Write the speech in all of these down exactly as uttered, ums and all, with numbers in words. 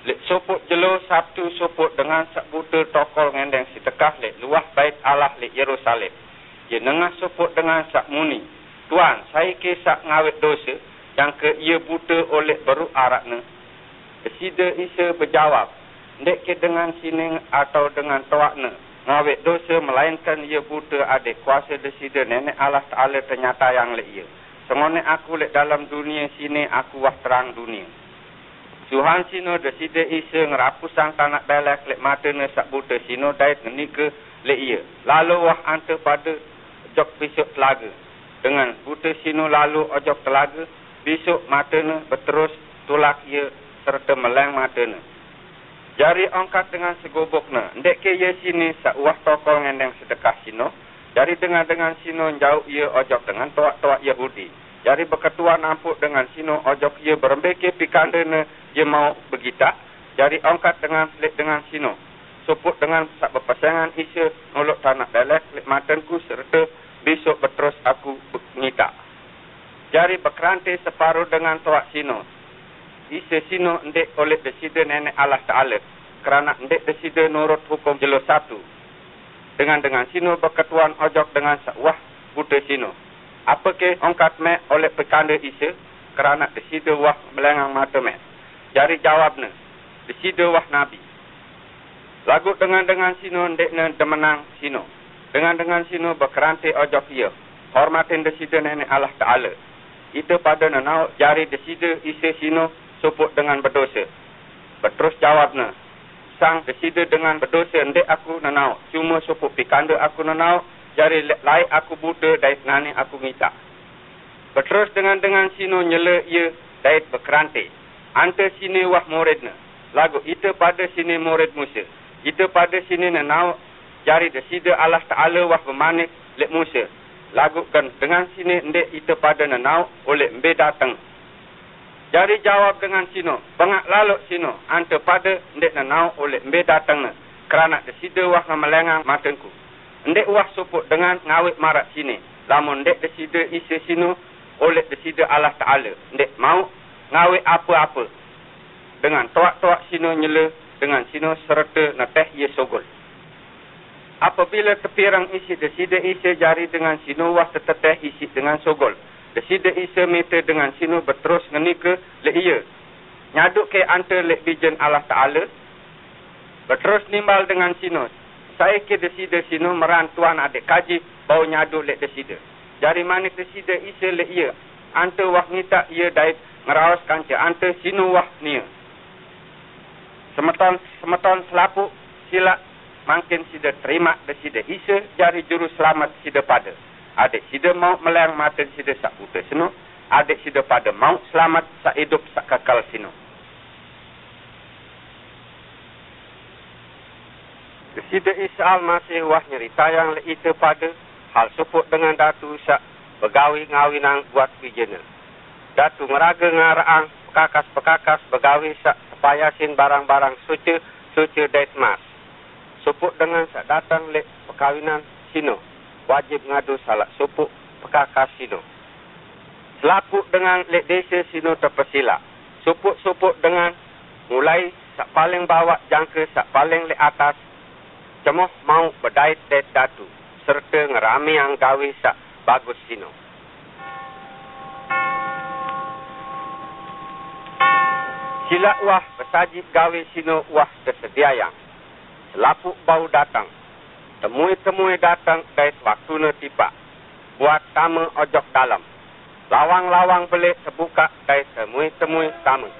Lek sopuk jelo Sabtu sopuk dengan sebuta tokol ngendeng sitekah lek luah bait Allah lek Yerusalem. Ye nengah sopuk dengan sak muni. Tuan, saya ke sak ngawet dosa yang ke ia buta oleh beruk arakna. Desida Isa berjawab, ndek ke dengan sining atau dengan toakna. Ngawet dosa melainkan ia buta adik kuasa desida nenek Allah Ta'ala ternyata yang lek ia. Sengone aku lek dalam dunia sini aku wah terang dunia. Tuhan sino desida Isa ngerapusang tanak belak lek matana sak buta sino dait ngenika lek ia. Lalu wah ante pada jok besok telaga. Dengan buta sino lalu ojok telaga, besok matana berterus tulak ia serta meleng matana. Jari angkat dengan segobokna. Ndek ke ia sini sak wah tokol ngendeng sedekah sino. Jari dengan-dengan sino jauh ia ojok dengan toak-toak Yahudi. Jari berketua nampuk dengan sino ojok ia berembeke pikandana ia mau begitak. Jari angkat dengan lek dengan sino. Suput dengan sak berpasangan Isa ngolok tanak belek lek matanku serta besok berterus aku ngitak. Jari berkerantai separuh dengan toak sino. Isa sino ndek oleh desida nenek Allah Ta'ala. Kerana ndek desida nurut hukum jelo satu. Dengan dengan sino berketuan ojok dengan sakwah buta sino. Apa ke angkat mek oleh pekanda Isa? Kerana desida wah melengang mata mek. Jari jawabna. Desida wah Nabi. Lagu dengan dengan sino ndek ne demenang sino. Dengan dengan sino berkerantai ojok ia. Hormatin desida nenek Allah Ta'ala. Itu pada nenau jari desida Isa sino suput dengan berdosa. Berterus jawabna. Sang desida dengan berdosa ndek aku nenau. Cuma suput pikanda aku nenau. Jari lai aku buta dait nani aku ngitak. Berterus dengan dengan sino nyela ia dait berkerantai. Ante sini wah muridna. Lagu itu pada sini murid Musa. Itu pada sini nenau. Jari desida Allah Ta'ala wah bermanik lek Musa. Lagu kan dengan sini ndek itu pada nenau oleh mbe datang. Jari jawab dengan sino. Bengak laluk sino. Ante pada ndek nenau oleh mbe datang. Kerana desida wah ngamelengang matanku. Ndek wah suput dengan ngawit marak sini. Lamun ndek desida Isa sino oleh desida Allah Ta'ala. Ndek mau ngawit apa-apa. Dengan toak-toak sino nyela. Dengan sino serta nateh ye sogol. Apabila tepirang isi desida Isa jari dengan sino wah teteteh isi dengan sogol. Desida Isa minta dengan sino berterus ngenika le iya. Nyaduk ke ante le bijen Allah Ta'ala. Berterus nimbal dengan sino. Saya ke desida sino meran tuan adik kaji bau nyaduk le desida. Jari manik desida Isa le iya. Ante wah ngita iya dait ngerawas kanca. Ante sino wah nia. Semeton semeton selapuk sila makin sida terima desida Isa jari juru selamat sida pada. Adik sida mau melayang mata sida sak buta sino. Adik sida pada mau selamat sak hidup sak kekal sino. Desida Isa Al-Masih wah nyerita yang le itu pada hal suput dengan datu sak begawi ngawinang buat bijena. Datu ngeraga ngaraang pekakas-pekakas begawi sak payasin barang-barang suci suci dait mas. Supuk dengan sak datang lek perkawinan sino. Wajib ngadu salah supuk pekakas sino. Selapuk dengan lek desa sino terpesila. Supuk-supuk dengan mulai sak paling bawah jangka sak paling lek atas. Cemoh mau berdait-dait datu. Serta ngerami yang gawi sak bagus sino. Sila wah bersajib gawe sino wah tersedia yang. Selapuk bau datang. Temui-temui datang dari waktuna tiba. Buat tamu ojok dalam. Lawang-lawang belik terbuka dari temui-temui tamu.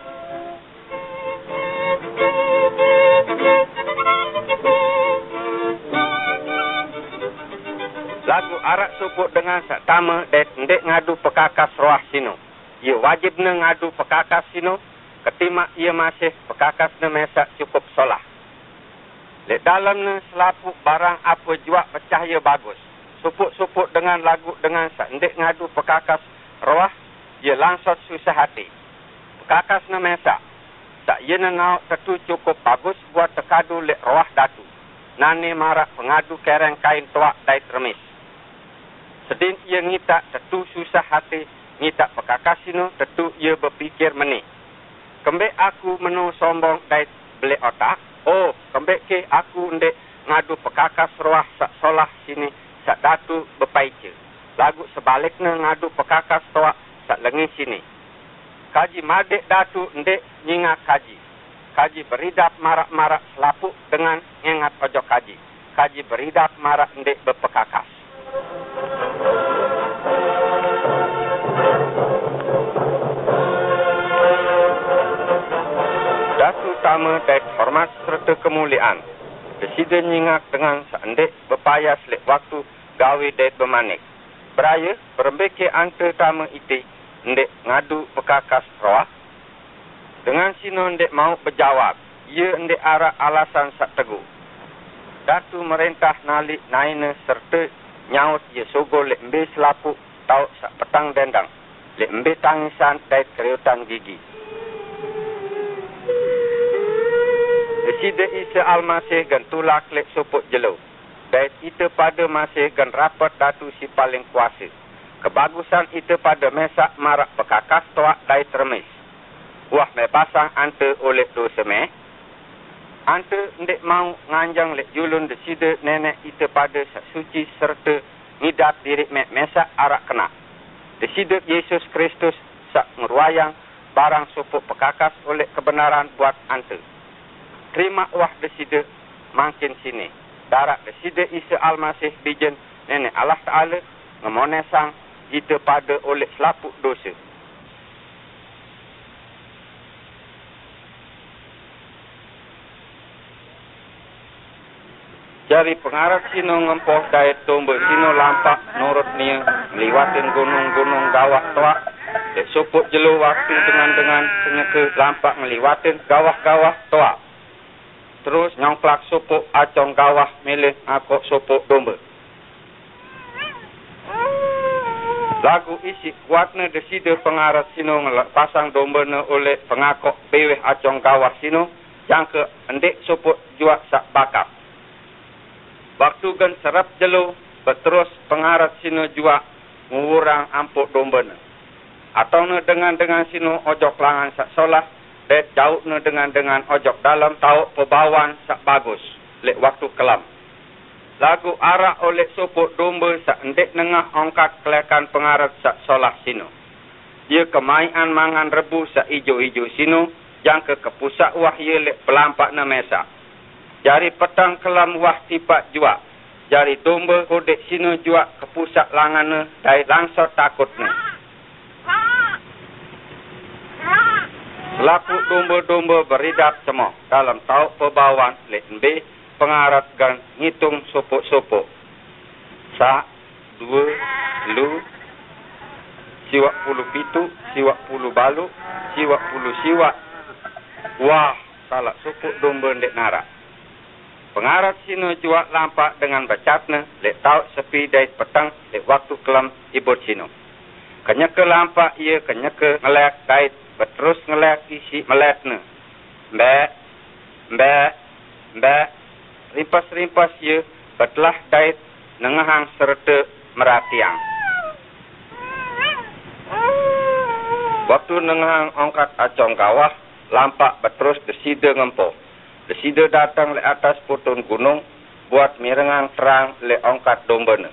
Lagu arak suput dengan sak tamu dari ndek ngadu pekakas roh sino. Ia wajib ne ngadu pekakas sino. Ketimak ia masih pekakas ne mesak cukup solah. Lek dalam ne selapuk barang apa juak bercahaya bagus. Supuk-supuk dengan lagu dengan sak ndek ngadu pekakas roh. Ia langsung susah hati. Pekakas ne mesak. Tak ia nenau tentu cukup bagus buat tekadu lek roh datu. Nani marak pengadu kereng kain tuak dait remis. Sedin ia ngitak tentu susah hati. Ngitak pekakas sino tentu ia berfikir menik. Kembek aku menu sombong dait beli otak. Oh, kembek ke aku ndek ngadu pekakas roah sak solah sini sak datu bepaice. Lagu sebaliknya ngadu pekakas toa sak lengi sini. Kaji madek datu ndek nyingat kaji. Kaji beridap marak-marak selapuk dengan ngengat ojok kaji. Kaji beridap marak ndek bepekakas. Datu utama dan hormat serta kemuliaan. Presiden nyingak dengan seendek berpayas lek waktu gawe dan bermanik. Beraya berembeke ante tama iti ndek ngadu pekakas roah. Dengan sino ndek mau berjawab. Ia ndek arah alasan sak teguh. Datu merintah nalik naina serta nyaut ia sogo lek mbe selapuk tau sak petang dendang. Lek mbe tangisan dan keriutan gigi. Presiden Isa Al-Masih gan tulak lek suput jelo. Dan ita pada masih gan rapat datu si paling kuasa. Kebagusan ita pada mesak marak pekakas toak dai termis. Wah me pasang ante oleh dosa me. Ante ndek mau nganjang lek julun deside nenek ita pada sak suci serta ngidat diri me mesak arak kena. Deside Yesus Kristus sak ngeruayang barang suput pekakas oleh kebenaran buat ante. Terima wah deside makin sini. Darat deside Isa Al-Masih bijen nenek Allah Ta'ala ngemonesang ita pada oleh selapuk dosa. Jari pengarap sino ngempoh daya tombe sino lampak nurut nia meliwatin gunung-gunung gawah toak. Dek suput jelu waktu dengan-dengan kenyeke lampak meliwatin gawah-gawah toak. Terus nyongklak supuk acong gawah milih akok supuk domba. Lagu isi kuatnya deside pengarat sino pasang domba ne oleh pengakok beweh acong gawah sino yang ke endek supuk juak sak bakap. Waktu gan serap jelo berterus pengarat sino juak ngurang ampuk domba ne. Atau ne dengan-dengan sino ojok langan sak solah. Dan jauh ne dengan-dengan ojok dalam tau pebawan sak bagus. Lek waktu kelam. Lagu arak oleh supuk domba sak endek nengah ongkat kelekan pengarat sak solah sino. Ia kemaian mangan rebu sak ijo-ijo sino. Yang ke kepusak wah ia lek pelampak na mesak. Jari petang kelam wah tipak juak. Jari domba kodek sino juak kepusak langan ne. Dai langsor takut ne. Selapuk domba-domba beridap semua dalam tau pebawan lek mbe pengarat gan ngitung supuk-supuk. Sa, dua, lu, siwak puluh pitu, siwak puluh balu, siwak puluh siwak. Wah, salah supuk domba ndek narak. Pengarat sino juak lampak dengan bacatna lek tau sepi dait petang lek waktu kelam ibut sino. Kenyeke lampak ia kenyeke ngelek dait terus ngelek isi meletna. Mbak, mbak, mbak, rimpas-rimpas ia betlah dait nengahang serta meratiang. Waktu nengahang ongkat acong kawah, lampak beterus deside ngempoh. Deside datang le atas putun gunung, buat mirengang terang le ongkat dombana.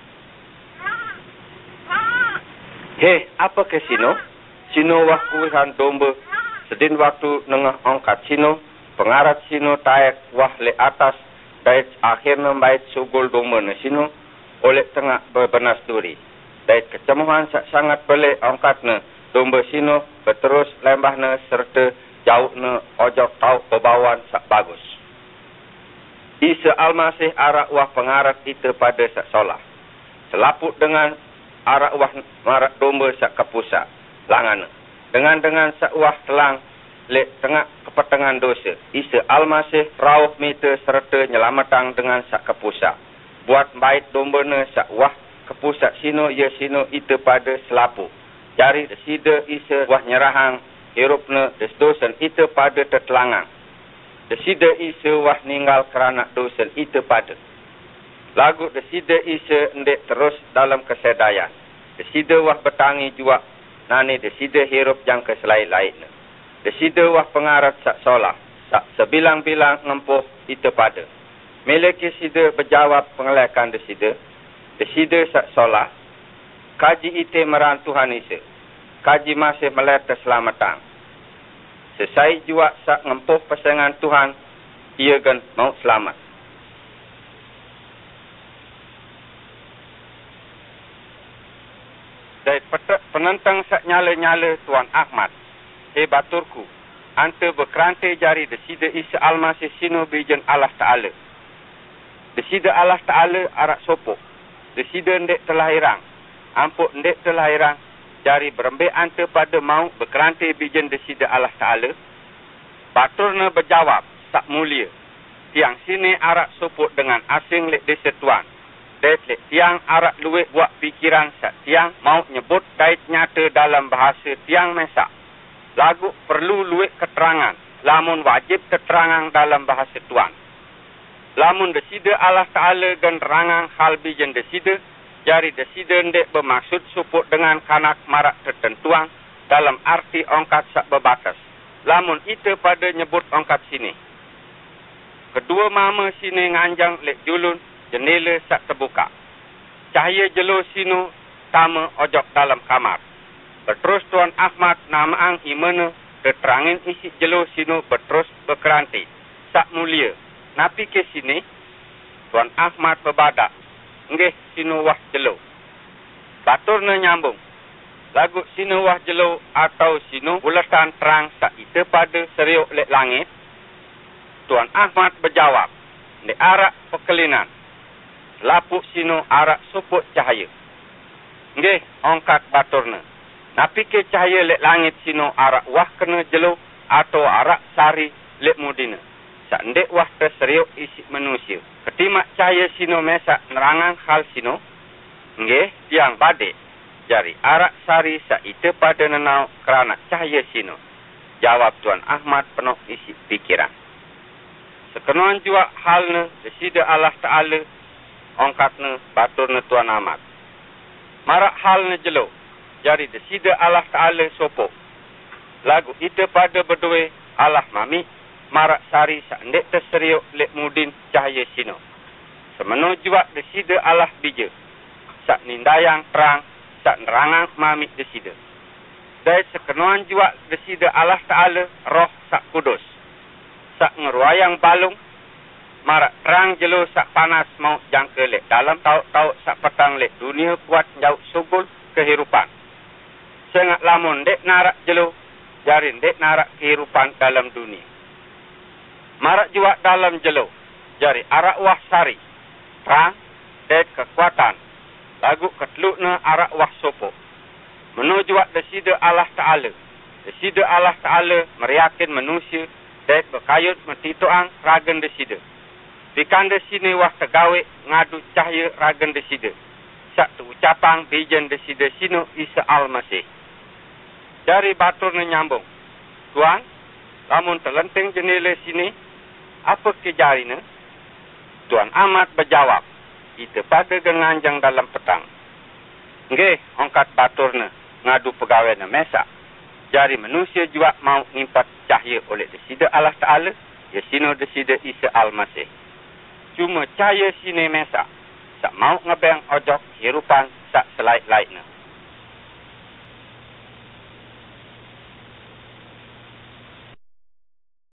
Hei, apa ke sino? Sino wakuhan domba, sedin waktu nengah ongkat sino, pengarat sino taek wah le atas, dait akhirnya bait sugul domba na sino, oleh tengah berbenas duri. Dait kecemuhan sangat bele ongkat na, domba sino berterus lembah na serta jauh na ojok tau pebawan sak bagus. Isa Al-Masih arak wah pengarat itu pada sak solah. Selaput dengan arak wah marak domba sak kepusak. Langan dengan-dengan sakwah telang lek tengah kepetengan dosa. Isa Al-Masih rauh mita serta nyelamatang dengan sak kepusak. Buat bait domba ne sakwah kepusak sino ya sino itu pada selapuk. Jari deside isa wah nyerahang hirup ne des dosen itu pada tertelangang. Deside isa wah ninggal kerana dosen itu pada. Lagu deside isa ndek terus dalam kesedayan. Deside wah bertangi juak nani deside hirup yang keselai-lain. Desida wah pengarat sak solah. Sak sebilang-bilang ngempuh ita pada. Meleki sida berjawab pengelekan desida. Desida sak solah. Kaji ite meran Tuhan Isa. Kaji masih melet keselamatan. Sesai jua sak ngempuh pasangan Tuhan. Ia gan mau selamat. Dari penentang sak nyala-nyala Tuan Ahmad. Hei baturku. Anta berkerantai jari desida Isa Al-Masih sino bijen Allah Ta'ala. Desida Allah Ta'ala arak sopok. Desida ndek telahirang. Ampuk ndek telahirang. Jari berembik anta pada mau berkerantai bijen desida Allah Ta'ala. Baturna berjawab. Tak mulia. Tiang sini arak sopok dengan asing lek desa tuan. Dek lek tiang arak luwek buat pikiran sak tiang mau nyebut kait nyata dalam bahasa tiang mesak. Lagu perlu luwek keterangan. Lamun wajib keterangan dalam bahasa tuan. Lamun desida Allah Ta'ala dan rangang hal bijen desida. Jari desida ndek bermaksud suput dengan kanak marak tertentuan dalam arti ongkat sak berbatas. Lamun ita pada nyebut ongkat sini. Kedua mama sini nganjang lek julun jendela sak terbuka. Cahaya jelo sino tama ojok dalam kamar. Berterus Tuan Ahmad namaang imana terangin isi jelo sino berterus berkeranti. Sak mulia. Napi ke sini, Tuan Ahmad berbadak. Nggih sino wah jelo. Baturna nyambung. Lagu sino wah jelo atau sino bulatan terang sak ita pada seriuk lek langit. Tuan Ahmad berjawab. Di arak pekelinan. Lapuk sino arak suput cahaya. Nggih ongkat baturna. Napi ke cahaya lek langit sino arak wah kena jelo atau arak sari lek mudina. Sak ndek wah terseriuk isi manusia. Ketimak cahaya sino mesak nerangang hal sino. Nggih tiang badek. Jari arak sari sak ita pada nenau kerana cahaya sino. Jawab Tuan Ahmad penuh isi pikiran. Sekenuan jua halna desida Allah Ta'ala ongkatna baturna Tuan Ahmad. Marak halna jelo. Jari desida Allah Ta'ala sopok. Lagu ita pada berdua Allah mami marak sari sak ndek terseriuk lek mudin cahaya sino. Semenu jua desida Allah bija. Sak nindayang terang sak nerangang mami desida. Dan sekenuan jua desida Allah Ta'ala roh sak kudus. Sak ngeruayang balung marak terang jelo sak panas mau jangka lek dalam tauk-tauk sak petang lek dunia kuat jauh sugul kehidupan. Sengat lamun dek narak jelo, jarin dek narak kehidupan dalam dunia. Marak jua dalam jelo, jari arak wah sari, terang, dek kekuatan, lagu ketelukna arak wah sopo. Menuju desida Allah Ta'ala. Desida Allah Ta'ala meriakin manusia, dek berkayut mentituang ragan desida. Bikan desini wah tegawe ngadu cahaya ragan desida. Sak tu ucapang bijen desida sino Isa Al-Masih. Dari batur nyambung. Tuan, lamun terlenting jendela sini, apa kejarina? Tuan Ahmad berjawab. Kita pada genganjang dalam petang. Nggih, ongkat baturna ngadu pegawainya mesak. Jari manusia juga mau ngimpat cahaya oleh desida Allah Ta'ala, ya sino desida Isa Al-Masih. Cuma cahaya sini mesak. Sak mau ngebeng ojok hirupan sak selaik-laikna.